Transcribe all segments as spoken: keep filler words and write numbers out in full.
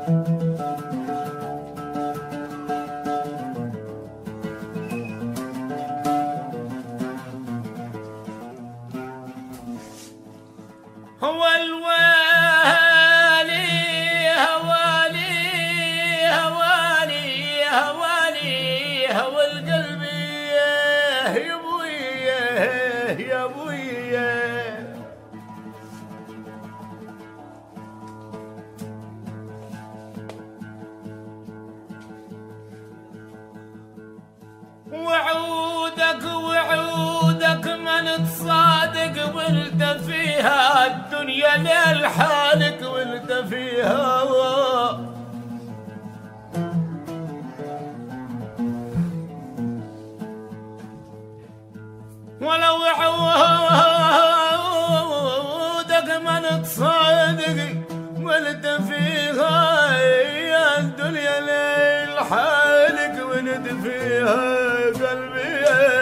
هو الوالي هوالي هوالي هوالي هو القلب يا ابويا يا ابويا وعودك وعودك من تصادق ولد فيها الدنيا للحالك ولد فيها ولو عودك من تصادق ولد فيها يا الدنيا للحالك ولد فيها قلبي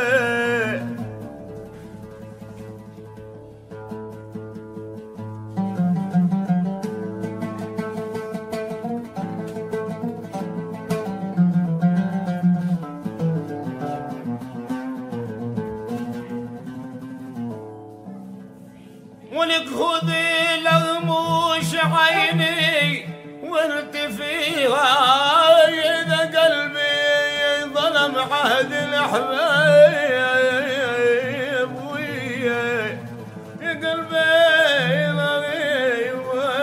ولك خذي لغموش عيني وارتفيها إذا قلبي ظلم عهد الأحباب ويا يا قلبي ضريب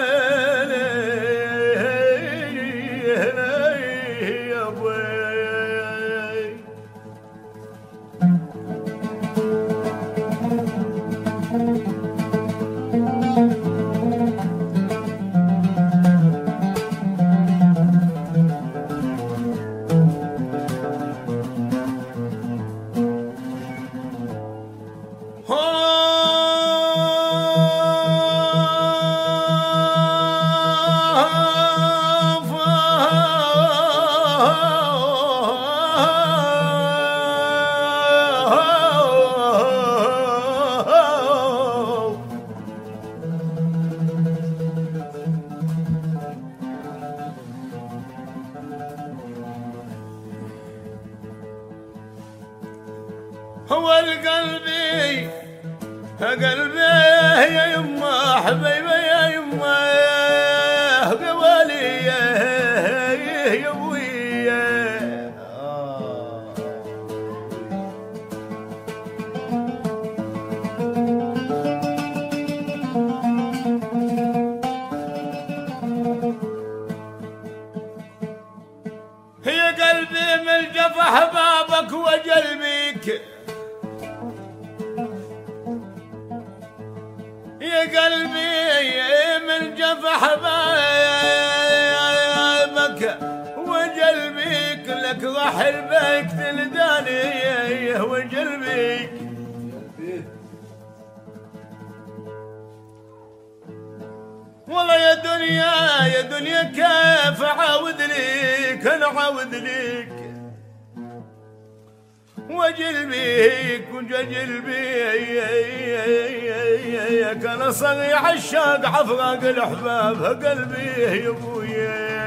يا ابوي هو القلبي قلبي يا يما حبيبي يا يما قوالي يا ابويا هي قلبي من جفا احبابك وجلبك يا قلبي من جفا حبايبك وجلبك لك ضحي البيك تلداني وجلبك والله يا دنيا يا دنيا كيف اعاود ليك انا عاود ليك وجلبيك وجلبيك انا صغي عشاق عفراق الاحباب قلبي يا ابويا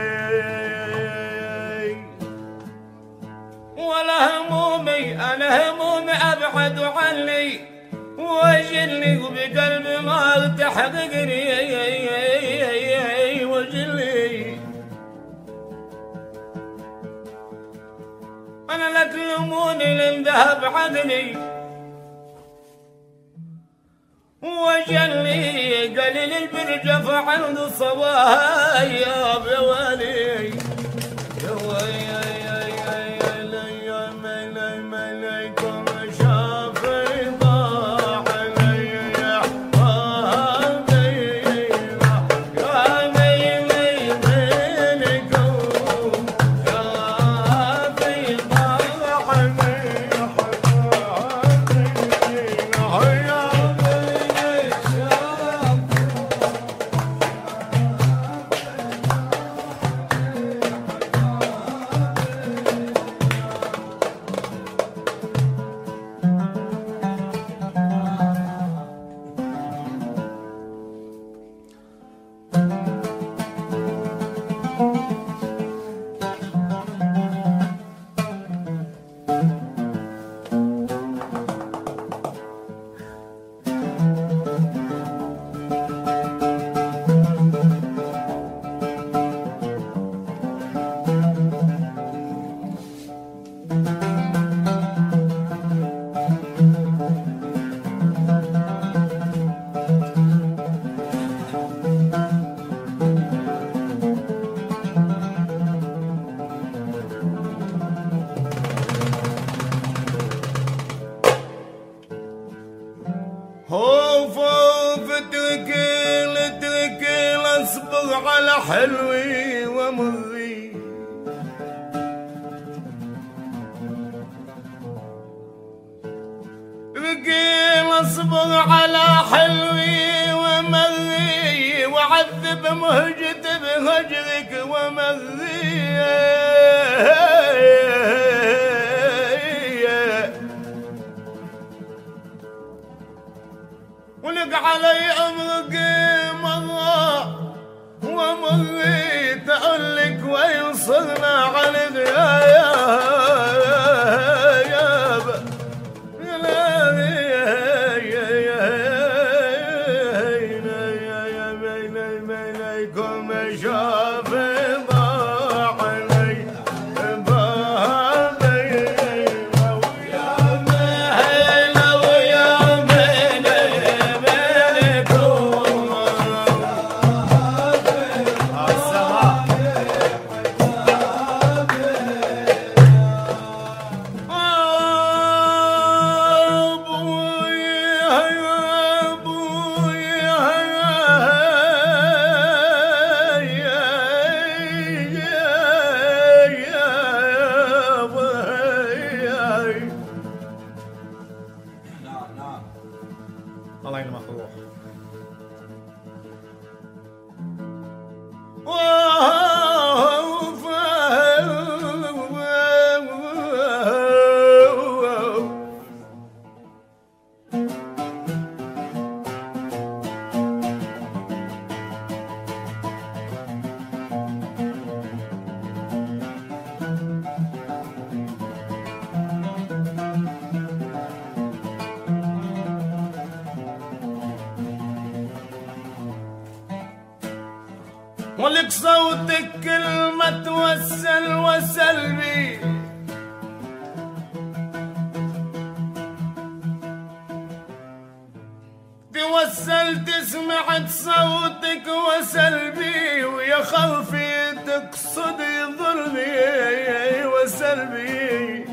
ولا همومي انا همومي ابعد عني وجلني وبقلبي ما تحققني وجلني أنا لا تلوموني لأن ذهب عقلي وجلي قليل البرجف عنده صبايا يا بوالي يا ويا يا يا يا لا يا ملا مليكم شافي ضاع علي يا حبيبي يا ميلي مليكم ومري بقي اصبر على حلوي ومري وعذب مهجت بهجرك ومري ولق علي امرك مرة ومري تألك ويصلنا على الله ينمح الروح. ولك صوتك كلمة توسل وسلبي توسلت سمعت صوتك وسلبي ويا خلفي تقصدي ظلمي وسلبي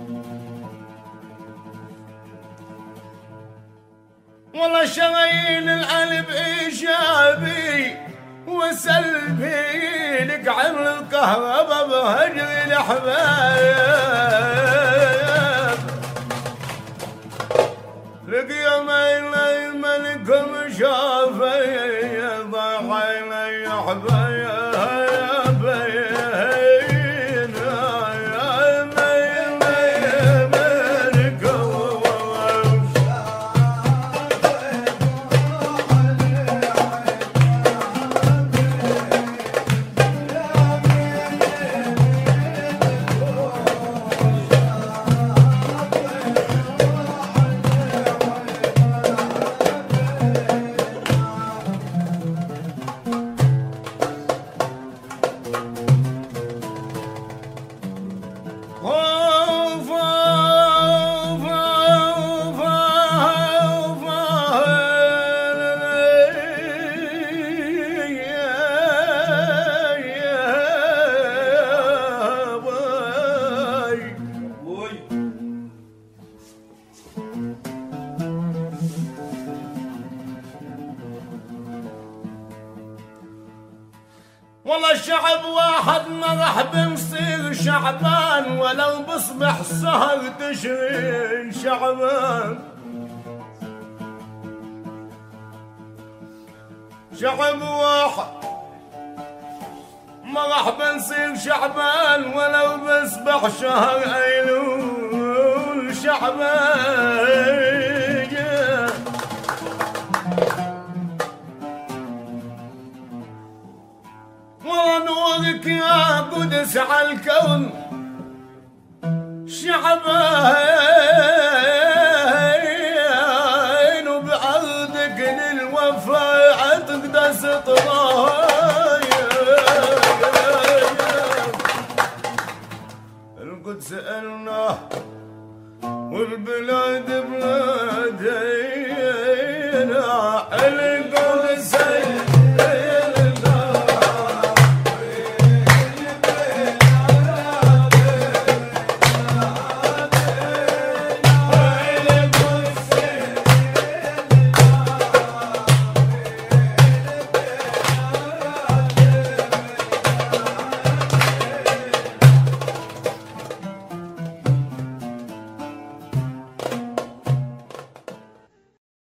والله شغيل القلب إيجابي وسلبي لك عن الكهرباء بهجر الأحباب لك يومين الملك مشافي ضاحي لي حبايب والله الشعب واحد ما راح بنصير شعبان ولو بصبح سهر تشرين شعبان شعب واحد ما راح بنصير شعبان ولو بصبح شهر ايلول شعبان ونورك يا قدس على الكون شعبان